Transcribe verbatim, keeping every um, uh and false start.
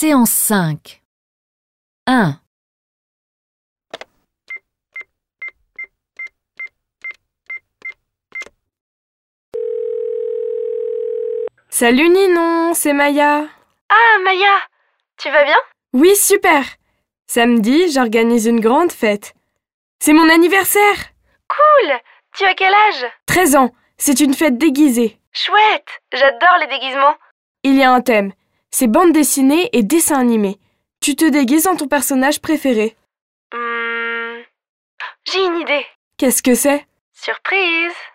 Séance cinq. un. Salut Ninon, c'est Maya. Ah, Maya, tu vas bien? Oui, super. Samedi, j'organise une grande fête. C'est mon anniversaire. Cool! Tu as quel âge? treize ans, c'est une fête déguisée. Chouette! J'adore les déguisements. Il y a un thème, c'est bande dessinée et dessin animé. Tu te déguises en ton personnage préféré. Hmm... J'ai une idée. Qu'est-ce que c'est ? Surprise!